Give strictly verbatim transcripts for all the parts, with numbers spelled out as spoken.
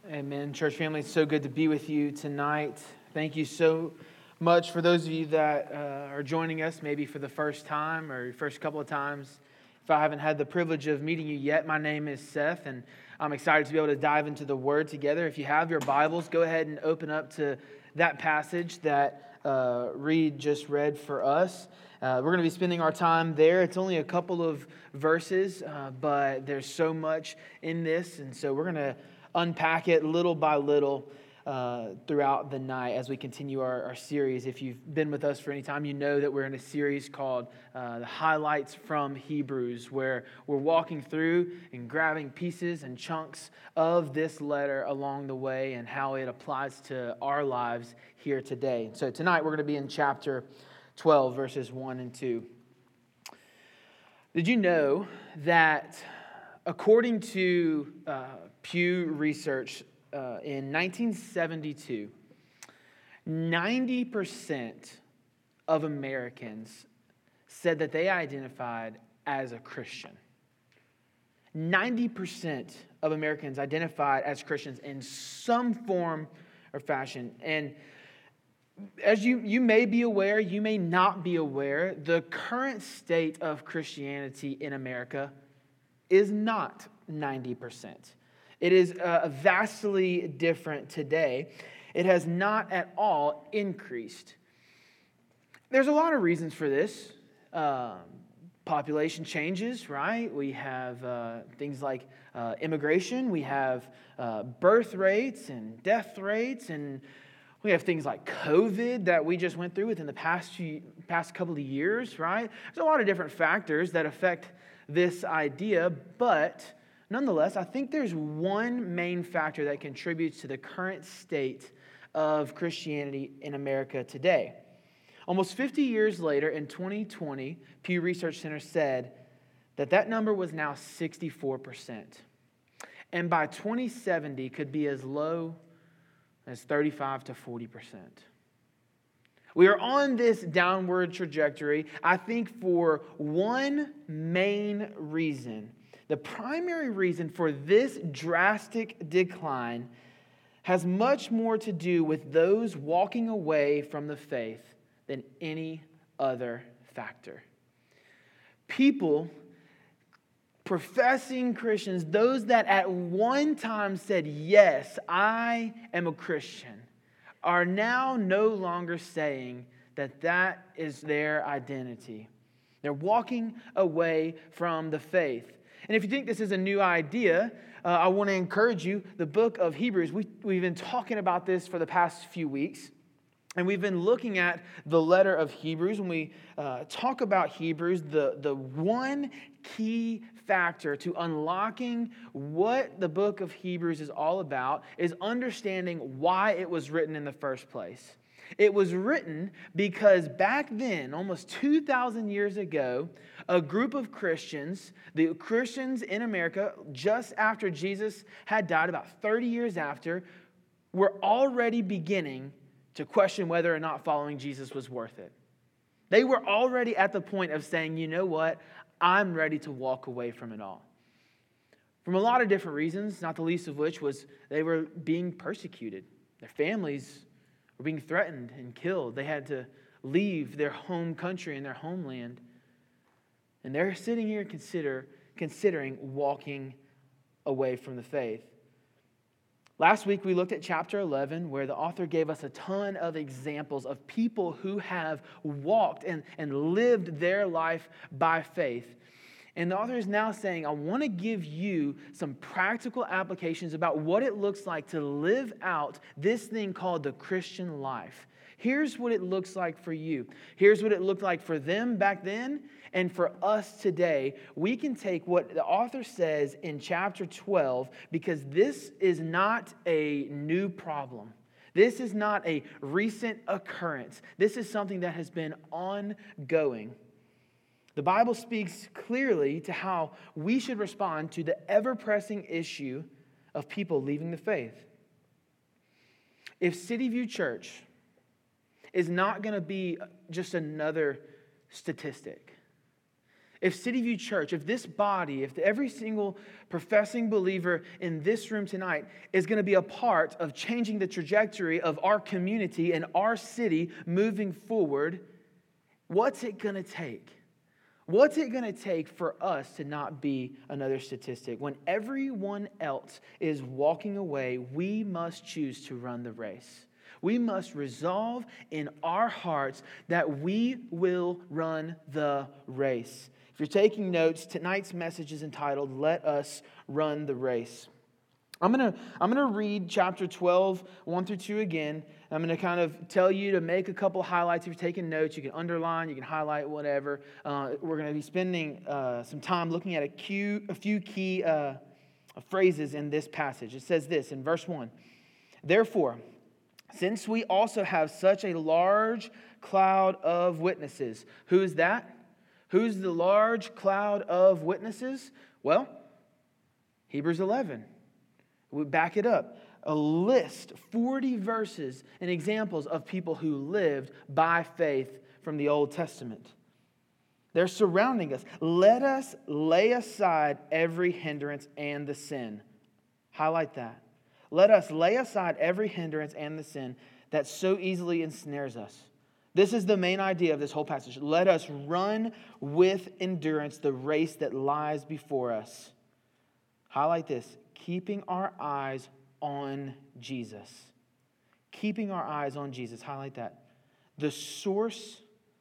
Amen. Church family, it's so good to be with you tonight. Thank you so much for those of you that uh, are joining us maybe for the first time or first couple of times. If I haven't had the privilege of meeting you yet, my name is Seth, and I'm excited to be able to dive into the Word together. If you have your Bibles, go ahead and open up to that passage that uh, Reed just read for us. Uh, we're going to be spending our time there. It's only a couple of verses, uh, but there's so much in this, and so we're going to unpack it little by little uh, throughout the night as we continue our, our series. If you've been with us for any time, you know that we're in a series called uh, The Highlights from Hebrews, where we're walking through and grabbing pieces and chunks of this letter along the way and how it applies to our lives here today. So tonight we're going to be in chapter twelve, verses one and two. Did you know that according to uh, Pew Research, uh, in nineteen seventy-two, ninety percent of Americans said that they identified as a Christian. ninety percent of Americans identified as Christians in some form or fashion. And as you, you may be aware, you may not be aware, the current state of Christianity in America is not ninety percent. It is uh, vastly different today. It has not at all increased. There's a lot of reasons for this. Um, population changes, right? We have uh, things like uh, immigration. We have uh, birth rates and death rates, and we have things like COVID that we just went through within the past few, past couple of years, right? There's a lot of different factors that affect this idea, but nonetheless, I think there's one main factor that contributes to the current state of Christianity in America today. Almost fifty years later, in twenty twenty, Pew Research Center said that that number was now sixty-four percent. And by twenty seventy could be as low as thirty-five to forty percent. We are on this downward trajectory, I think, for one main reason. The primary reason for this drastic decline has much more to do with those walking away from the faith than any other factor. People, professing Christians, those that at one time said, yes, I am a Christian, are now no longer saying that that is their identity. They're walking away from the faith. And if you think this is a new idea, uh, I want to encourage you, the book of Hebrews, we, we've been talking about this for the past few weeks. And we've been looking at the letter of Hebrews. When we uh, talk about Hebrews, the, the one key factor to unlocking what the book of Hebrews is all about is understanding why it was written in the first place. It was written because back then, almost two thousand years ago, a group of Christians, the Christians in America, just after Jesus had died, about thirty years after, were already beginning to question whether or not following Jesus was worth it. They were already at the point of saying, you know what, I'm ready to walk away from it all. From a lot of different reasons, not the least of which was they were being persecuted. Their families were being threatened and killed. They had to leave their home country and their homeland. And they're sitting here consider, considering walking away from the faith. Last week we looked at chapter eleven, where the author gave us a ton of examples of people who have walked and, and lived their life by faith. And the author is now saying, I want to give you some practical applications about what it looks like to live out this thing called the Christian life. Here's what it looks like for you. Here's what it looked like for them back then and for us today. We can take what the author says in chapter twelve, because this is not a new problem. This is not a recent occurrence. This is something that has been ongoing. The Bible speaks clearly to how we should respond to the ever-pressing issue of people leaving the faith. If City View Church is not going to be just another statistic, If City View Church, if this body, if every single professing believer in this room tonight is going to be a part of changing the trajectory of our community and our city moving forward, what's it going to take? What's it going to take for us to not be another statistic? When everyone else is walking away, we must choose to run the race. We must resolve in our hearts that we will run the race. If you're taking notes, tonight's message is entitled, Let Us Run the Race. I'm going to I'm going to read chapter twelve, one through two again. I'm going to kind of tell you to make a couple highlights. If you're taking notes, you can underline, you can highlight, whatever. Uh, we're going to be spending uh, some time looking at a, few, a few key uh, phrases in this passage. It says this in verse one. Therefore, since we also have such a large cloud of witnesses. Who is that? Who's the large cloud of witnesses? Well, Hebrews eleven. We back it up. A list, forty verses and examples of people who lived by faith from the Old Testament. They're surrounding us. Let us lay aside every hindrance and the sin. Highlight that. Let us lay aside every hindrance and the sin that so easily ensnares us. This is the main idea of this whole passage. Let us run with endurance the race that lies before us. Highlight this. Keeping our eyes on Jesus. Keeping our eyes on Jesus. Highlight that. The source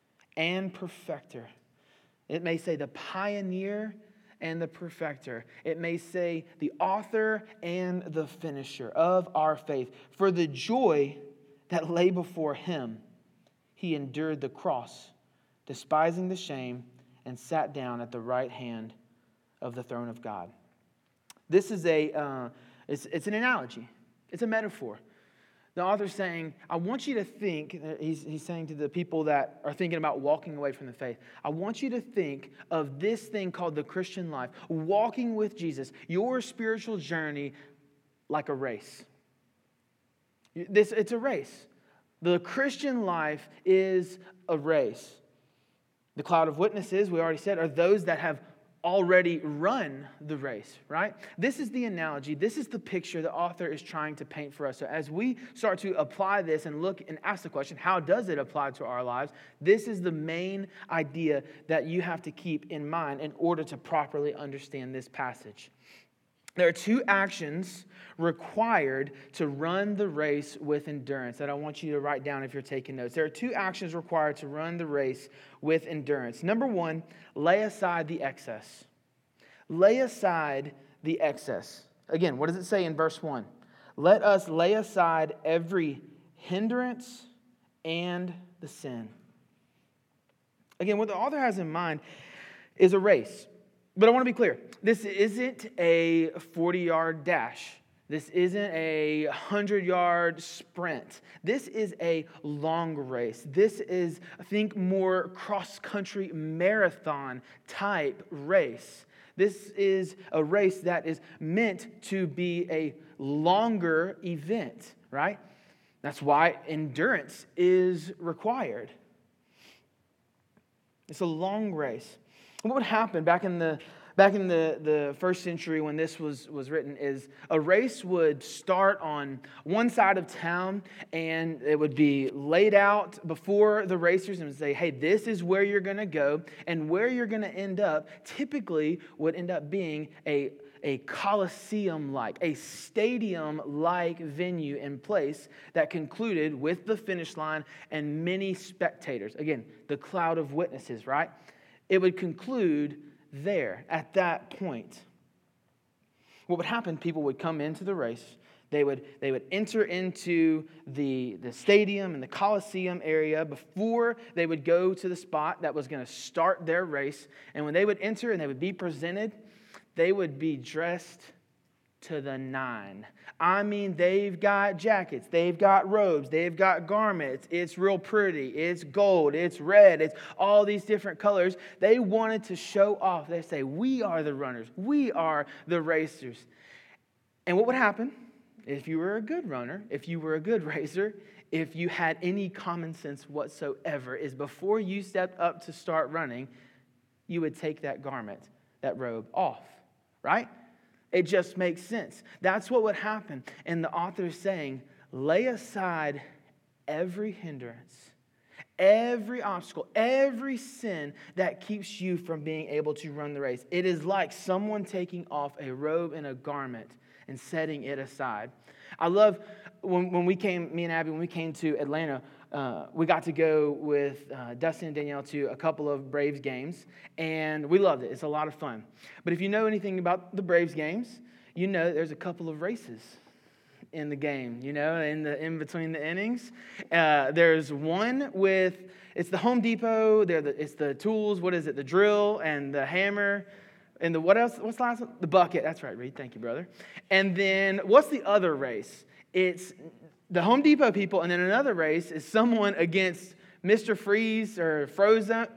and perfecter. It may say the pioneer and the perfecter. It may say the author and the finisher of our faith. For the joy that lay before him, he endured the cross, despising the shame, and sat down at the right hand of the throne of God. This is a, uh, it's, it's an analogy. It's a metaphor. The author's saying, I want you to think, he's, he's saying to the people that are thinking about walking away from the faith, I want you to think of this thing called the Christian life, walking with Jesus, your spiritual journey like a race. This, it's a race. The Christian life is a race. The cloud of witnesses, we already said, are those that have already run the race, right? This is the analogy. This is the picture the author is trying to paint for us. So as we start to apply this and look and ask the question, how does it apply to our lives? This is the main idea that you have to keep in mind in order to properly understand this passage. There are two actions required to run the race with endurance that I want you to write down if you're taking notes. There are two actions required to run the race with endurance. Number one, lay aside the excess. Lay aside the excess. Again, what does it say in verse one? Let us lay aside every hindrance and the sin. Again, what the author has in mind is a race. But I want to be clear. This isn't a forty-yard dash. This isn't a hundred-yard sprint. This is a long race. This is, I think, more cross-country marathon type race. This is a race that is meant to be a longer event, right? That's why endurance is required. It's a long race. What would happen back in the back in the, the first century when this was, was written is a race would start on one side of town and it would be laid out before the racers and would say, hey, this is where you're going to go. And where you're going to end up typically would end up being a, a coliseum-like, a stadium-like venue in place that concluded with the finish line and many spectators. Again, the cloud of witnesses, right? It would conclude there at that point. What would happen, people would come into the race. They would, they would enter into the, the stadium and the Coliseum area before they would go to the spot that was going to start their race. And when they would enter and they would be presented, they would be dressed to the nine. I mean, they've got jackets, they've got robes, they've got garments. It's real pretty. It's gold, it's red, it's all these different colors. They wanted to show off. They say, we are the runners. We are the racers. And what would happen if you were a good runner, if you were a good racer, if you had any common sense whatsoever, is before you stepped up to start running, you would take that garment, that robe off, right? It just makes sense. That's what would happen. And the author is saying, lay aside every hindrance, every obstacle, every sin that keeps you from being able to run the race. It is like someone taking off a robe and a garment and setting it aside. I love when, when we came, me and Abby, when we came to Atlanta, uh, we got to go with uh, Dustin and Danielle to a couple of Braves games, and we loved it. It's a lot of fun. But if you know anything about the Braves games, you know there's a couple of races in the game, you know, in the in between the innings. Uh, there's one with, it's the Home Depot, they're the, it's the tools, what is it, the drill and the hammer, and the, what else, what's the last one? The bucket, that's right, Reed, thank you, brother. And then, what's the other race? It's the Home Depot people, and then another race is someone against Mister Freeze or Frozen.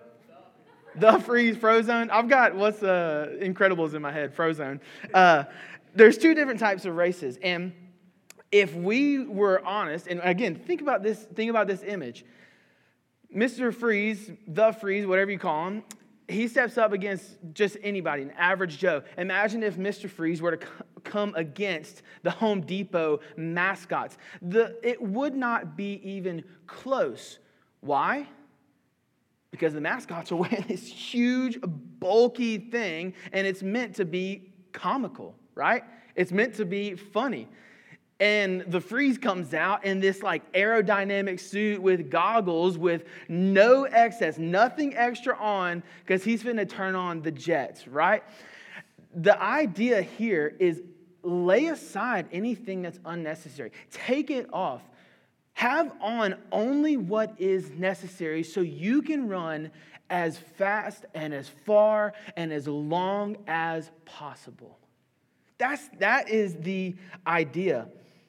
The Freeze, Frozone. I've got what's uh, Incredibles in my head, Frozone. Uh, there's two different types of races, and if we were honest, and again, think about this, think about this image. Mister Freeze, the Freeze, whatever you call him, he steps up against just anybody, an average Joe. Imagine if Mister Freeze were to come against the Home Depot mascots. The, it would not be even close. Why? Because the mascots are wearing this huge, bulky thing, and it's meant to be comical, right? It's meant to be funny. And the Freeze comes out in this like aerodynamic suit with goggles with no excess, nothing extra on, because he's finna turn on the jets, right? The idea here is lay aside anything that's unnecessary. Take it off. Have on only what is necessary so you can run as fast and as far and as long as possible. That's, that is the idea.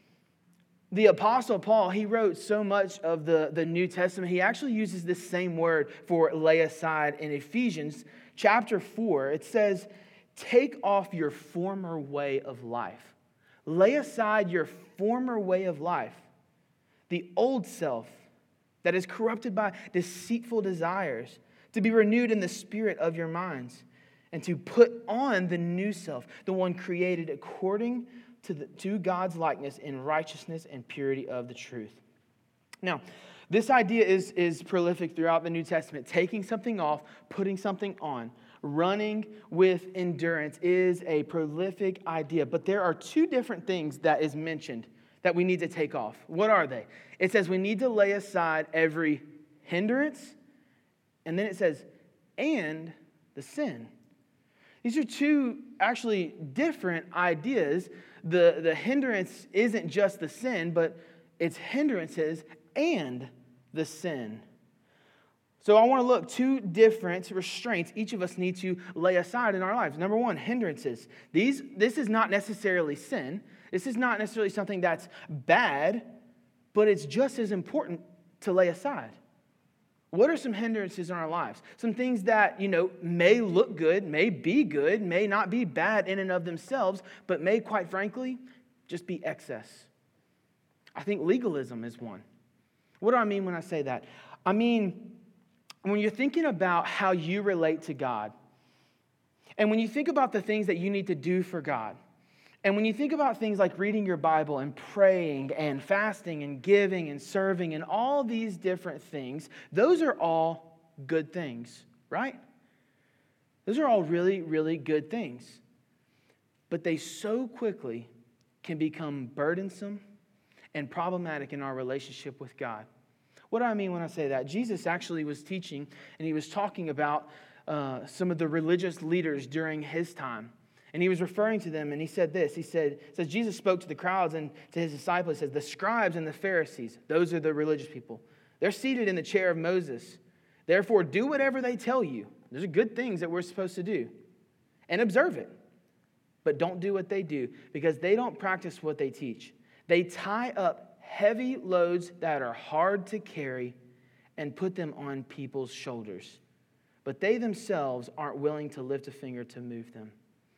The Apostle Paul, he wrote so much of the, the New Testament. He actually uses this same word for lay aside in Ephesians chapter four. It says, take off your former way of life. Lay aside your former way of life. The old self that is corrupted by deceitful desires, to be renewed in the spirit of your minds, and to put on the new self, the one created according to, the, to God's likeness in righteousness and purity of the truth. Now, this idea is, is prolific throughout the New Testament. Taking something off, putting something on, running with endurance is a prolific idea. But there are two different things that is mentioned that we need to take off. What are they? It says we need to lay aside every hindrance, and then it says, and the sin. These are two actually different ideas. The, the hindrance isn't just the sin, but it's hindrances and the sin. So I want to look two different restraints each of us need to lay aside in our lives. Number one, hindrances. These, this is not necessarily sin. This is not necessarily something that's bad, but it's just as important to lay aside. What are some hindrances in our lives? Some things that, you know, may look good, may be good, may not be bad in and of themselves, but may, quite frankly, just be excess. I think legalism is one. What do I mean when I say that? I mean, when you're thinking about how you relate to God, and when you think about the things that you need to do for God, and when you think about things like reading your Bible and praying and fasting and giving and serving and all these different things, those are all good things, right? Those are all really, really good things. But they so quickly can become burdensome and problematic in our relationship with God. What do I mean when I say that? Jesus actually was teaching and he was talking about uh, some of the religious leaders during his time. And he was referring to them, and he said this. He said, it says, Jesus spoke to the crowds and to his disciples. He says, the scribes and the Pharisees, those are the religious people. They're seated in the chair of Moses. Therefore, do whatever they tell you. Those are good things that we're supposed to do. And observe it. But don't do what they do, because they don't practice what they teach. They tie up heavy loads that are hard to carry and put them on people's shoulders. But they themselves aren't willing to lift a finger to move them.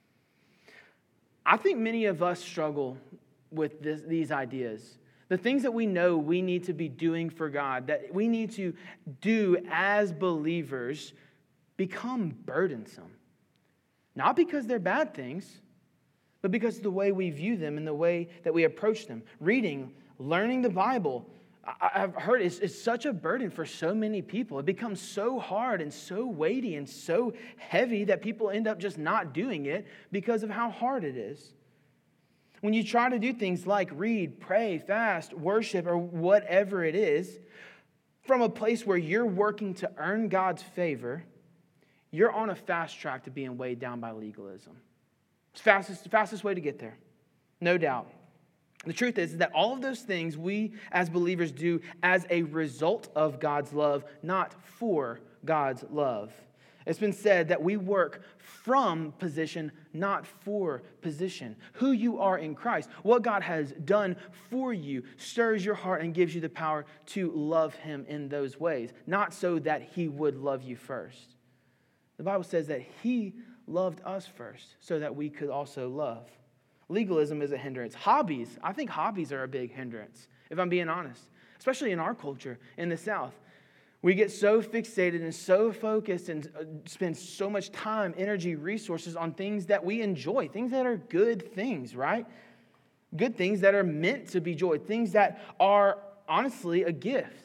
I think many of us struggle with this, these ideas. The things that we know we need to be doing for God, that we need to do as believers become burdensome. Not because they're bad things, but because of the way we view them and the way that we approach them. Reading, learning the Bible, I've heard it's, it's such a burden for so many people. It becomes so hard and so weighty and so heavy that people end up just not doing it because of how hard it is. When you try to do things like read, pray, fast, worship, or whatever it is, from a place where you're working to earn God's favor, you're on a fast track to being weighed down by legalism. It's the fastest, fastest way to get there, no doubt. The truth is that all of those things we as believers do as a result of God's love, not for God's love. It's been said that we work from position, not for position. Who you are in Christ, what God has done for you, stirs your heart and gives you the power to love Him in those ways, not so that He would love you first. The Bible says that He loved us first so that we could also love. Legalism is a hindrance. Hobbies, I think hobbies are a big hindrance, if I'm being honest, especially in our culture in the South. We get so fixated and so focused and spend so much time, energy, resources on things that we enjoy, things that are good things, right? Good things that are meant to be joy, things that are honestly a gift.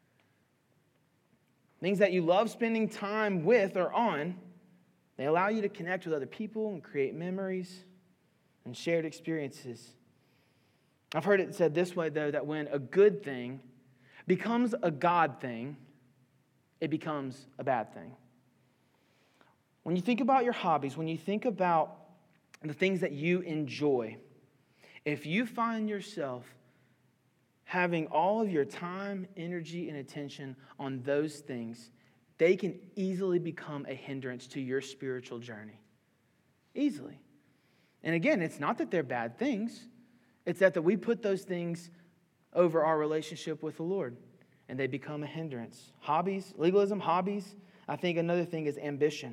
Things that you love spending time with or on, they allow you to connect with other people and create memories and shared experiences. I've heard it said this way, though, that when a good thing becomes a God thing, it becomes a bad thing. When you think about your hobbies, when you think about the things that you enjoy, if you find yourself having all of your time, energy, and attention on those things, they can easily become a hindrance to your spiritual journey. Easily. And again, it's not that they're bad things. It's that, that we put those things over our relationship with the Lord, and they become a hindrance. Hobbies, legalism, hobbies. I think another thing is ambition.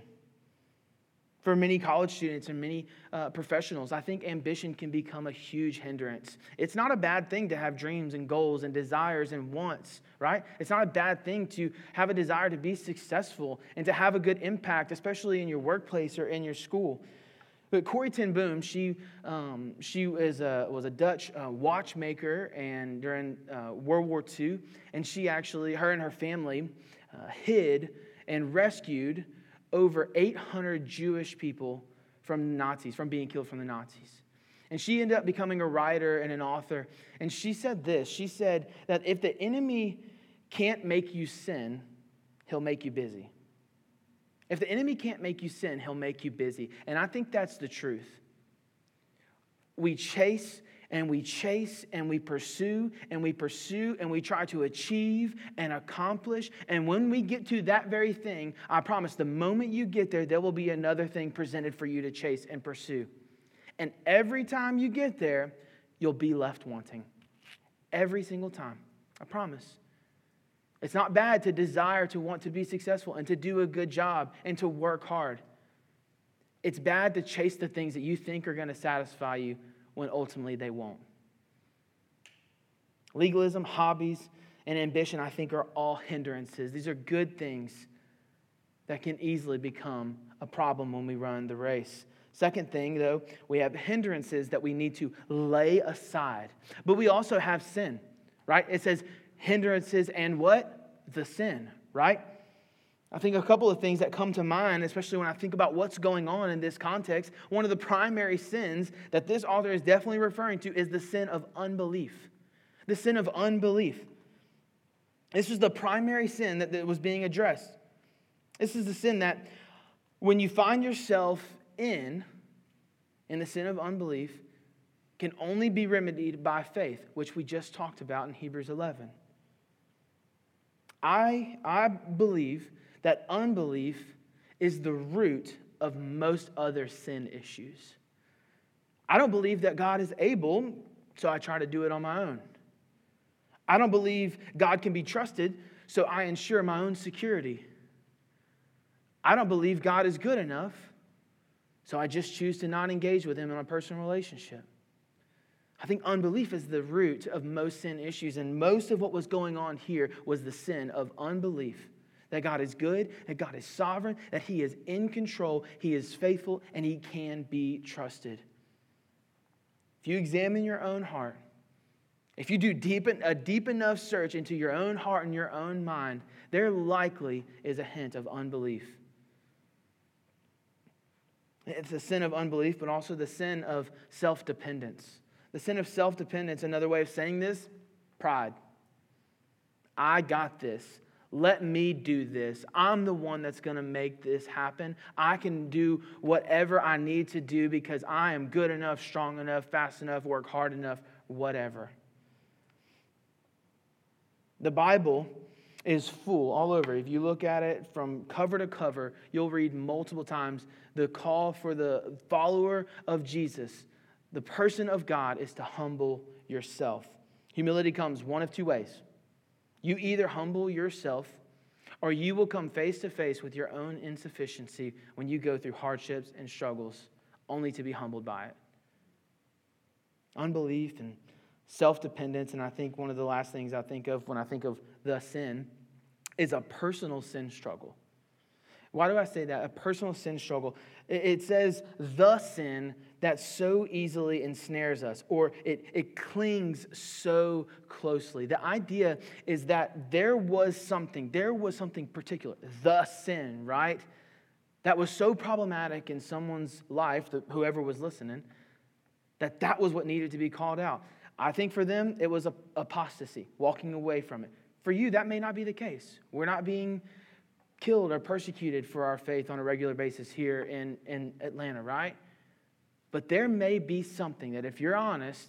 For many college students and many uh, professionals, I think ambition can become a huge hindrance. It's not a bad thing to have dreams and goals and desires and wants, right? It's not a bad thing to have a desire to be successful and to have a good impact, especially in your workplace or in your school. But Corrie ten Boom, she um, she is a, was a Dutch uh, watchmaker, and during uh, World War Two, and she actually, her and her family, uh, hid and rescued over eight hundred Jewish people from Nazis, from being killed from the Nazis. And she ended up becoming a writer and an author. And she said this, she said that if the enemy can't make you sin, he'll make you busy. If the enemy can't make you sin, he'll make you busy. And I think that's the truth. We chase and we chase and we pursue and we pursue and we try to achieve and accomplish. And when we get to that very thing, I promise the moment you get there, there will be another thing presented for you to chase and pursue. And every time you get there, you'll be left wanting. Every single time. I promise. It's not bad to desire to want to be successful and to do a good job and to work hard. It's bad to chase the things that you think are going to satisfy you when ultimately they won't. Legalism, hobbies, and ambition, I think, are all hindrances. These are good things that can easily become a problem when we run the race. Second thing, though, we have hindrances that we need to lay aside. But we also have sin, right? It says hindrances and what? The sin, right? I think a couple of things that come to mind, especially when I think about what's going on in this context, one of the primary sins that this author is definitely referring to is the sin of unbelief. The sin of unbelief. This is the primary sin that, that was being addressed. This is the sin that when you find yourself in, in the sin of unbelief, can only be remedied by faith, which we just talked about in Hebrews eleven. I, I believe that unbelief is the root of most other sin issues. I don't believe that God is able, so I try to do it on my own. I don't believe God can be trusted, so I ensure my own security. I don't believe God is good enough, so I just choose to not engage with Him in a personal relationship. I think unbelief is the root of most sin issues, and most of what was going on here was the sin of unbelief. That God is good, that God is sovereign, that He is in control, He is faithful, and He can be trusted. If you examine your own heart, if you do deep, a deep enough search into your own heart and your own mind, there likely is a hint of unbelief. It's a sin of unbelief, but also the sin of self-dependence. The sin of self-dependence, another way of saying this, pride. I got this. Let me do this. I'm the one that's going to make this happen. I can do whatever I need to do because I am good enough, strong enough, fast enough, work hard enough, whatever. The Bible is full all over. If you look at it from cover to cover, you'll read multiple times the call for the follower of Jesus, the person of God, is to humble yourself. Humility comes one of two ways. You either humble yourself or you will come face to face with your own insufficiency when you go through hardships and struggles, only to be humbled by it. Unbelief and self-dependence, and I think one of the last things I think of when I think of the sin is a personal sin struggle. Why do I say that? A personal sin struggle. It says the sin that so easily ensnares us, or it, it clings so closely. The idea is that there was something, there was something particular, the sin, right? That was so problematic in someone's life, whoever was listening, that that was what needed to be called out. I think for them, it was apostasy, walking away from it. For you, that may not be the case. We're not being killed or persecuted for our faith on a regular basis here in, in Atlanta, right? But there may be something that, if you're honest,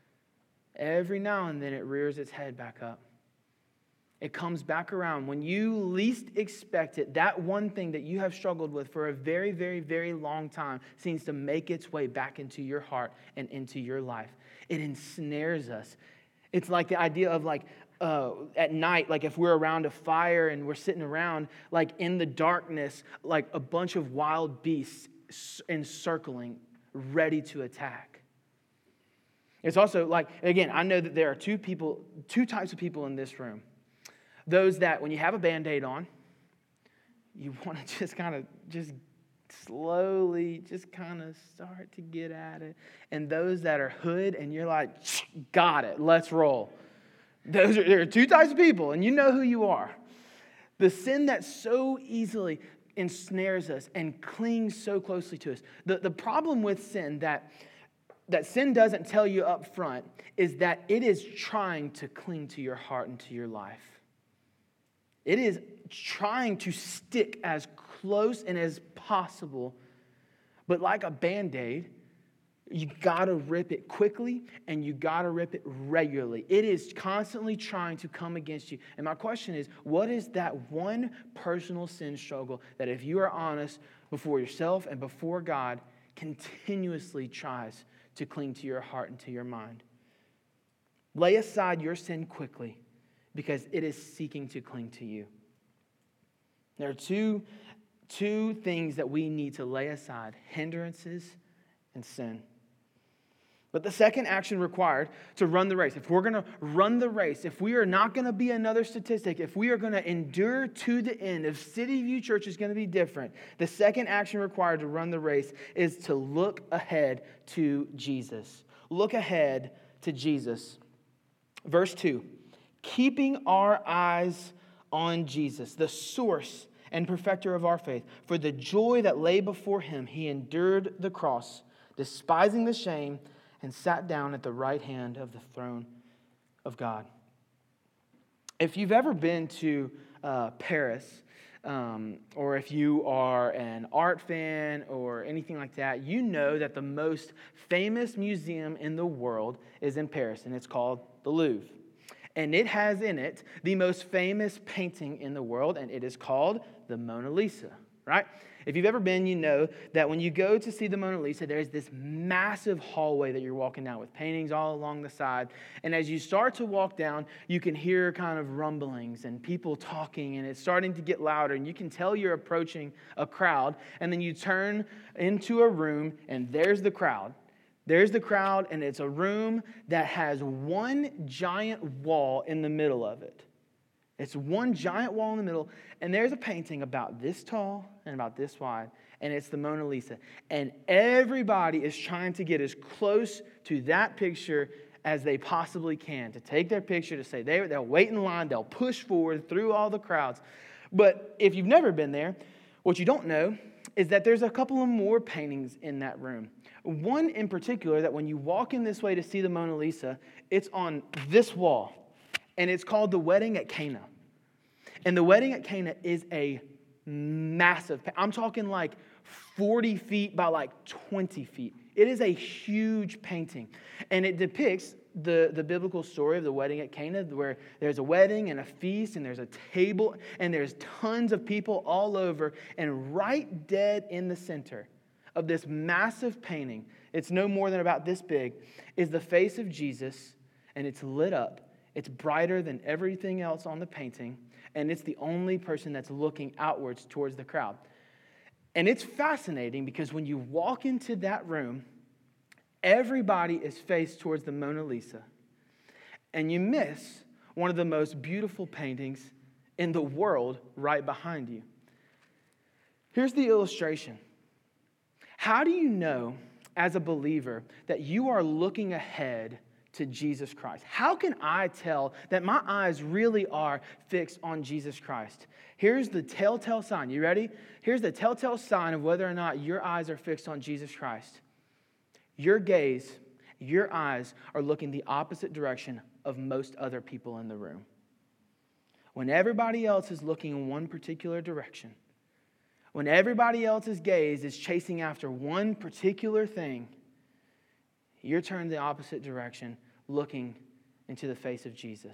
every now and then it rears its head back up. It comes back around. When you least expect it, that one thing that you have struggled with for a very, very, very long time seems to make its way back into your heart and into your life. It ensnares us. It's like the idea of like uh, at night, like if we're around a fire and we're sitting around, like in the darkness, like a bunch of wild beasts encircling, ready to attack. It's also like, again, I know that there are two people, two types of people in this room. Those that when you have a Band-Aid on, you want to just kind of just slowly just kind of start to get at it. And those that are hood and you're like, got it, let's roll. Those are, there are two types of people, and you know who you are. The sin that so easily ensnares us and clings so closely to us. The, the problem with sin that, that sin doesn't tell you up front is that it is trying to cling to your heart and to your life. It is trying to stick as close and as possible, but like a Band-Aid, you gotta rip it quickly and you gotta rip it regularly. It is constantly trying to come against you. And my question is, what is that one personal sin struggle that, if you are honest before yourself and before God, continuously tries to cling to your heart and to your mind? Lay aside your sin quickly, because it is seeking to cling to you. There are two, two things that we need to lay aside: hindrances and sin. But the second action required to run the race, if we're going to run the race, if we are not going to be another statistic, if we are going to endure to the end, if City View Church is going to be different, the second action required to run the race is to look ahead to Jesus. Look ahead to Jesus. Verse two. Keeping our eyes on Jesus, the source and perfecter of our faith. For the joy that lay before him, he endured the cross, despising the shame, and sat down at the right hand of the throne of God. If you've ever been to uh, Paris, um, or if you are an art fan or anything like that, you know that the most famous museum in the world is in Paris, and it's called the Louvre. And it has in it the most famous painting in the world, and it is called the Mona Lisa, right? If you've ever been, you know that when you go to see the Mona Lisa, there's this massive hallway that you're walking down with paintings all along the side. And as you start to walk down, you can hear kind of rumblings and people talking, and it's starting to get louder, and you can tell you're approaching a crowd. And then you turn into a room, and there's the crowd. There's the crowd, and it's a room that has one giant wall in the middle of it. It's one giant wall in the middle, and there's a painting about this tall and about this wide, and it's the Mona Lisa. And everybody is trying to get as close to that picture as they possibly can, to take their picture, to say they, they'll wait in line, they'll push forward through all the crowds. But if you've never been there, what you don't know is that there's a couple of more paintings in that room. One in particular that when you walk in this way to see the Mona Lisa, it's on this wall, and it's called The Wedding at Cana. And The Wedding at Cana is a massive, I'm talking like forty feet by like twenty feet. It is a huge painting. And it depicts the, the biblical story of the wedding at Cana, where there's a wedding and a feast, and there's a table, and there's tons of people all over. And right dead in the center of this massive painting, it's no more than about this big, is the face of Jesus, and it's lit up. It's brighter than everything else on the painting, and it's the only person that's looking outwards towards the crowd. And it's fascinating because when you walk into that room, everybody is faced towards the Mona Lisa, and you miss one of the most beautiful paintings in the world right behind you. Here's the illustration. How do you know, as a believer, that you are looking ahead to Jesus Christ? How can I tell that my eyes really are fixed on Jesus Christ? Here's the telltale sign. You ready? Here's the telltale sign of whether or not your eyes are fixed on Jesus Christ. Your gaze, your eyes are looking the opposite direction of most other people in the room. When everybody else is looking in one particular direction, when everybody else's gaze is chasing after one particular thing, you're turned the opposite direction, looking into the face of Jesus.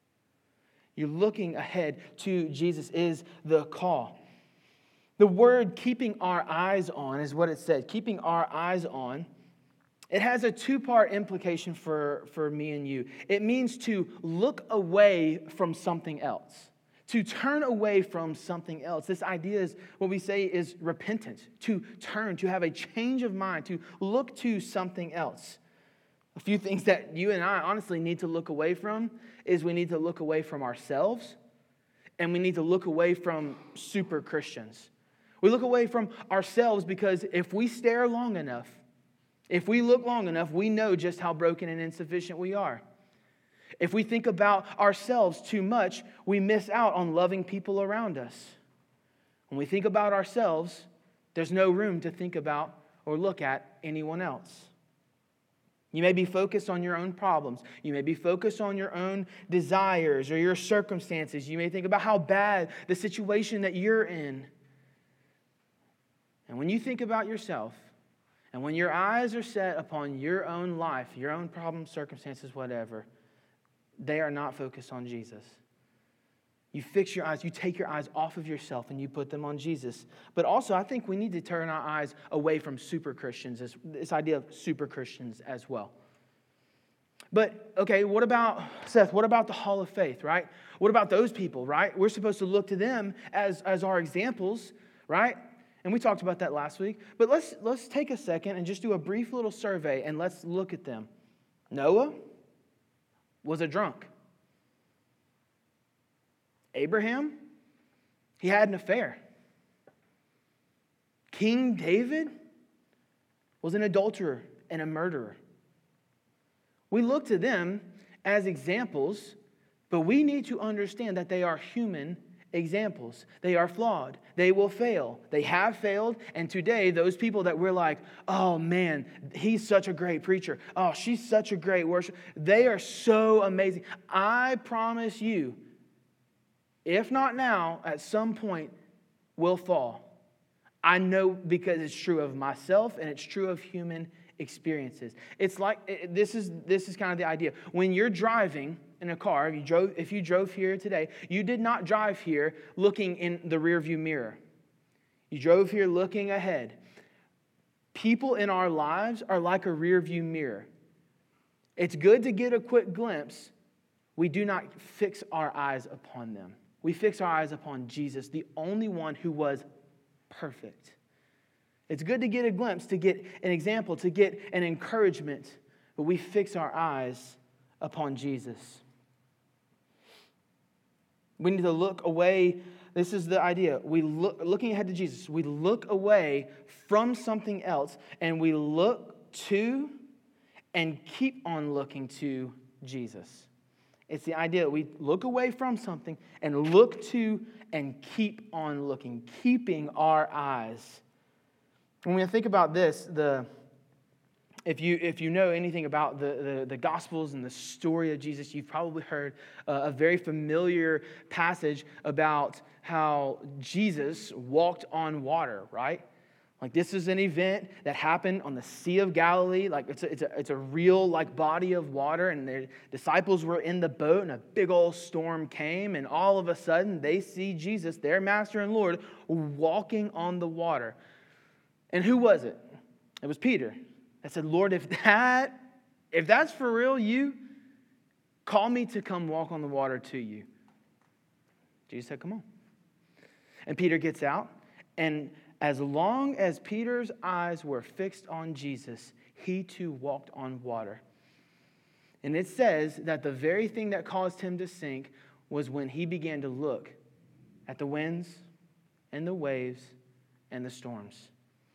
You're looking ahead to Jesus is the call. The word keeping our eyes on is what it said. Keeping our eyes on. It has a two-part implication for, for me and you. It means to look away from something else. To turn away from something else. This idea is what we say is repentance. To turn, to have a change of mind, to look to something else. A few things that you and I honestly need to look away from is we need to look away from ourselves, and we need to look away from super Christians. We look away from ourselves because if we stare long enough, if we look long enough, we know just how broken and insufficient we are. If we think about ourselves too much, we miss out on loving people around us. When we think about ourselves, there's no room to think about or look at anyone else. You may be focused on your own problems. You may be focused on your own desires or your circumstances. You may think about how bad the situation that you're in. And when you think about yourself, and when your eyes are set upon your own life, your own problems, circumstances, whatever, they are not focused on Jesus. You fix your eyes, you take your eyes off of yourself and you put them on Jesus. But also, I think we need to turn our eyes away from super Christians, this, this idea of super Christians as well. But, okay, what about, Seth, what about the Hall of Faith, right? What about those people, right? We're supposed to look to them as, as our examples, right? And we talked about that last week. But let's, let's take a second and just do a brief little survey and let's look at them. Noah was a drunk. Abraham, he had an affair. King David was an adulterer and a murderer. We look to them as examples, but we need to understand that they are human examples. They are flawed. They will fail. They have failed, and today, those people that we're like, oh man, he's such a great preacher. Oh, she's such a great worshiper. They are so amazing. I promise you, if not now, at some point, will fall. I know because it's true of myself and it's true of human experiences. It's like, this is this is kind of the idea. When you're driving in a car, if you drove, if you drove here today, you did not drive here looking in the rearview mirror. You drove here looking ahead. People in our lives are like a rearview mirror. It's good to get a quick glimpse. We do not fix our eyes upon them. We fix our eyes upon Jesus, the only one who was perfect. It's good to get a glimpse, to get an example, to get an encouragement, but we fix our eyes upon Jesus. We need to look away. This is the idea. We look, looking ahead to Jesus, we look away from something else and we look to and keep on looking to Jesus. It's the idea that we look away from something and look to and keep on looking, keeping our eyes. When we think about this, the If you if you know anything about the, the, the Gospels and the story of Jesus, you've probably heard uh, a very familiar passage about how Jesus walked on water, right? Like this is an event that happened on the Sea of Galilee. Like it's a, it's a, it's a real like body of water, and the disciples were in the boat, and a big old storm came, and all of a sudden they see Jesus, their Master and Lord, walking on the water. And who was it? It was Peter. I said, Lord, if that, if that's for real, you, call me to come walk on the water to you. Jesus said, come on. And Peter gets out, and as long as Peter's eyes were fixed on Jesus, he too walked on water. And it says that the very thing that caused him to sink was when he began to look at the winds and the waves and the storms.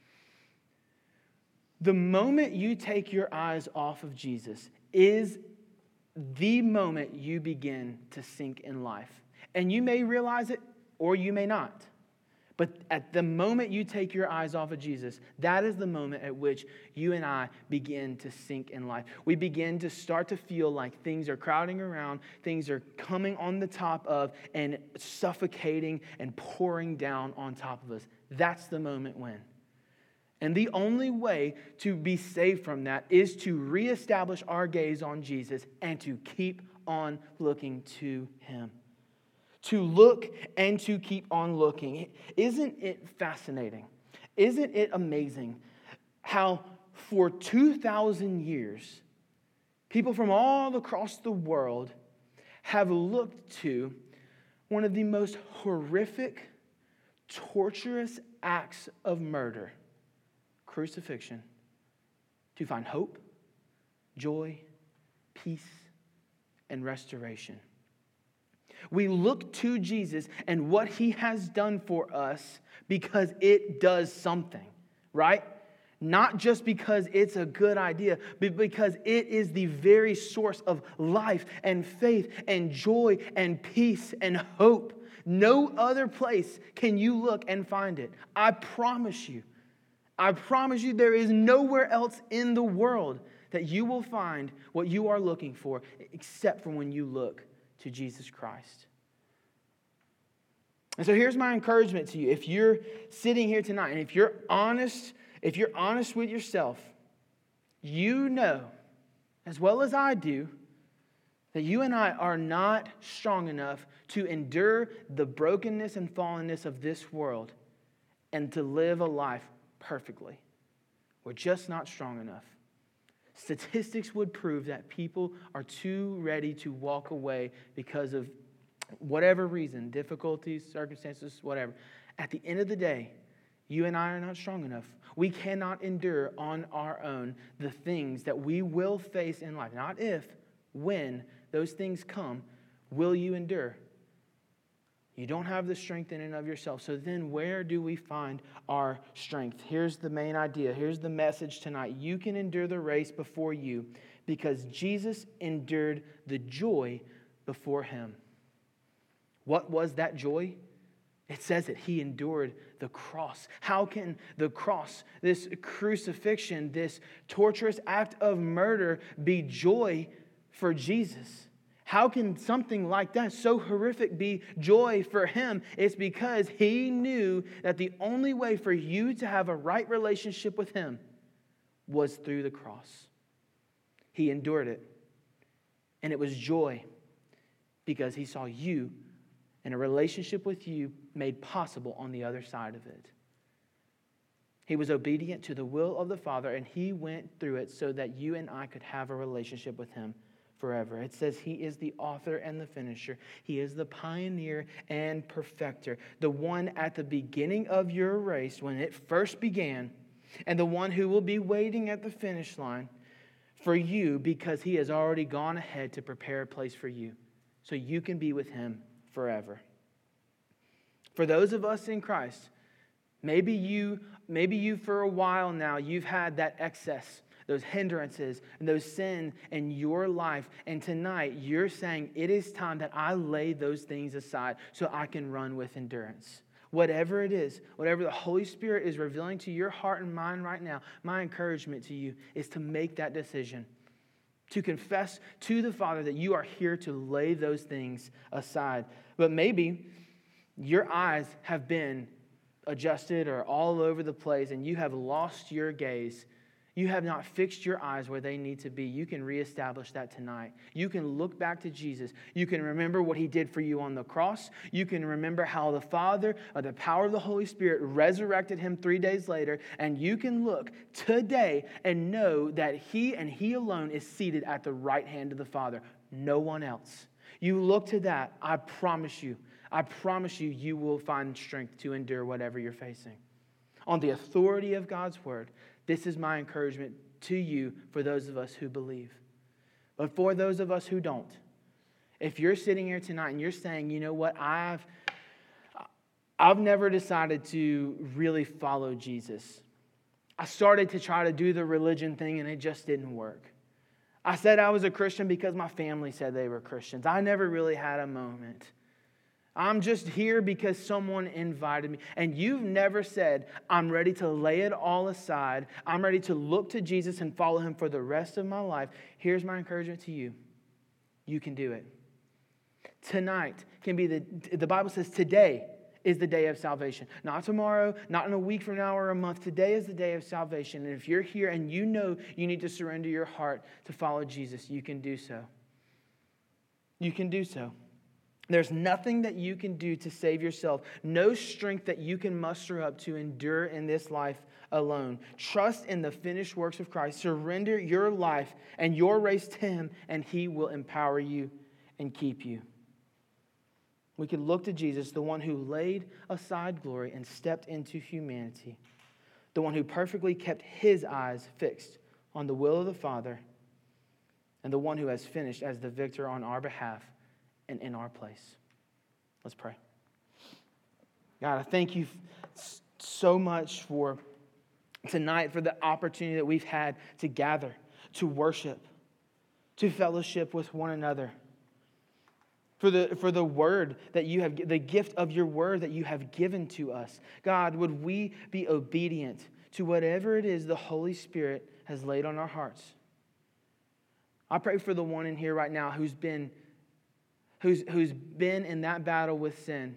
The moment you take your eyes off of Jesus is the moment you begin to sink in life. And you may realize it or you may not. But at the moment you take your eyes off of Jesus, that is the moment at which you and I begin to sink in life. We begin to start to feel like things are crowding around, things are coming on the top of and suffocating and pouring down on top of us. That's the moment when. And the only way to be saved from that is to reestablish our gaze on Jesus and to keep on looking to Him. To look and to keep on looking. Isn't it fascinating? Isn't it amazing how for two thousand years, people from all across the world have looked to one of the most horrific, torturous acts of murder, crucifixion, to find hope, joy, peace, and restoration. We look to Jesus and what He has done for us because it does something, right? Not just because it's a good idea, but because it is the very source of life and faith and joy and peace and hope. No other place can you look and find it. I promise you. I promise you there is nowhere else in the world that you will find what you are looking for except for when you look to Jesus Christ. And so here's my encouragement to you. If you're sitting here tonight and if you're honest, if you're honest with yourself, you know, as well as I do, that you and I are not strong enough to endure the brokenness and fallenness of this world and to live a life perfectly. We're just not strong enough. Statistics would prove that people are too ready to walk away because of whatever reason, difficulties, circumstances, whatever. At the end of the day, you and I are not strong enough. We cannot endure on our own the things that we will face in life. Not if, when those things come, will you endure? You don't have the strength in and of yourself. So then where do we find our strength? Here's the main idea. Here's the message tonight. You can endure the race before you because Jesus endured the joy before Him. What was that joy? It says that He endured the cross. How can the cross, this crucifixion, this torturous act of murder be joy for Jesus? How can something like that, so horrific, be joy for Him? It's because He knew that the only way for you to have a right relationship with Him was through the cross. He endured it. And it was joy because He saw you and a relationship with you made possible on the other side of it. He was obedient to the will of the Father, and He went through it so that you and I could have a relationship with Him forever. It says He is the author and the finisher. He is the pioneer and perfecter. The one at the beginning of your race when it first began, and the one who will be waiting at the finish line for you because He has already gone ahead to prepare a place for you so you can be with Him forever. For those of us in Christ, maybe you, maybe you for a while now, you've had that excess, those hindrances, and those sins in your life. And tonight, you're saying, it is time that I lay those things aside so I can run with endurance. Whatever it is, whatever the Holy Spirit is revealing to your heart and mind right now, my encouragement to you is to make that decision. To confess to the Father that you are here to lay those things aside. But maybe your eyes have been adjusted or all over the place and you have lost your gaze. You have not fixed your eyes where they need to be. You can reestablish that tonight. You can look back to Jesus. You can remember what He did for you on the cross. You can remember how the Father, or the power of the Holy Spirit, resurrected Him three days later. And you can look today and know that He and He alone is seated at the right hand of the Father. No one else. You look to that. I promise you. I promise you, you will find strength to endure whatever you're facing. On the authority of God's Word, this is my encouragement to you for those of us who believe. But for those of us who don't, if you're sitting here tonight and you're saying, you know what, I've, I've never decided to really follow Jesus. I started to try to do the religion thing and it just didn't work. I said I was a Christian because my family said they were Christians. I never really had a moment. I'm just here because someone invited me. And you've never said, I'm ready to lay it all aside. I'm ready to look to Jesus and follow Him for the rest of my life. Here's my encouragement to you. You can do it. Tonight can be the, the Bible says today is the day of salvation. Not tomorrow, not in a week from now or a month. Today is the day of salvation. And if you're here and you know you need to surrender your heart to follow Jesus, you can do so. You can do so. There's nothing that you can do to save yourself. No strength that you can muster up to endure in this life alone. Trust in the finished works of Christ. Surrender your life and your race to Him, and He will empower you and keep you. We can look to Jesus, the one who laid aside glory and stepped into humanity. The one who perfectly kept His eyes fixed on the will of the Father. And the one who has finished as the victor on our behalf and in our place. Let's pray. God, I thank you so much for tonight, for the opportunity that we've had to gather, to worship, to fellowship with one another. For the, for the word that you have, the gift of your word that you have given to us. God, would we be obedient to whatever it is the Holy Spirit has laid on our hearts? I pray for the one in here right now who's been Who's, who's been in that battle with sin.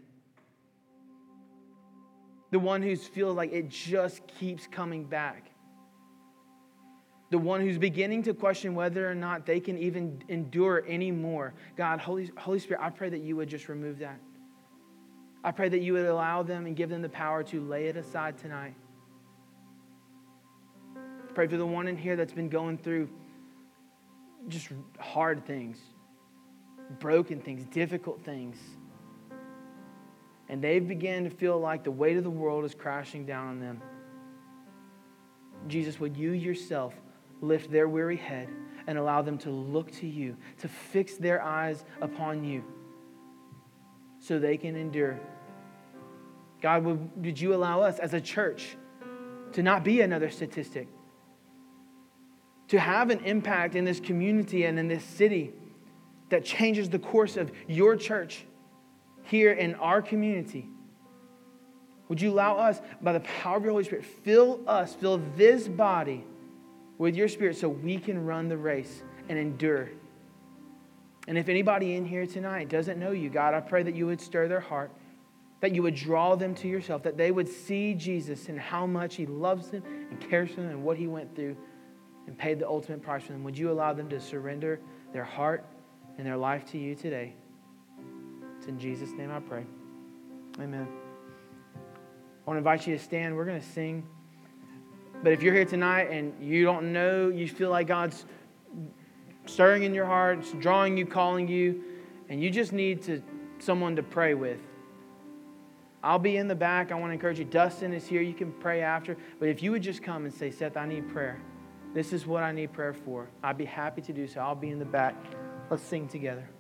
The one who feels like it just keeps coming back. The one who's beginning to question whether or not they can even endure anymore. God, Holy, Holy Spirit, I pray that you would just remove that. I pray that you would allow them and give them the power to lay it aside tonight. Pray for the one in here that's been going through just hard things. Broken things, difficult things. And they begin to feel like the weight of the world is crashing down on them. Jesus, would you yourself lift their weary head and allow them to look to you, to fix their eyes upon you so they can endure. God, would, would you allow us as a church to not be another statistic, to have an impact in this community and in this city that changes the course of your church here in our community. Would you allow us, by the power of your Holy Spirit, fill us, fill this body with your Spirit so we can run the race and endure. And if anybody in here tonight doesn't know you, God, I pray that you would stir their heart, that you would draw them to yourself, that they would see Jesus and how much He loves them and cares for them and what He went through and paid the ultimate price for them. Would you allow them to surrender their heart and their life to you today? It's in Jesus' name I pray. Amen. I want to invite you to stand. We're going to sing. But if you're here tonight and you don't know, you feel like God's stirring in your heart, drawing you, calling you, and you just need to someone to pray with, I'll be in the back. I want to encourage you. Dustin is here. You can pray after. But if you would just come and say, Seth, I need prayer. This is what I need prayer for. I'd be happy to do so. I'll be in the back. Let's sing together.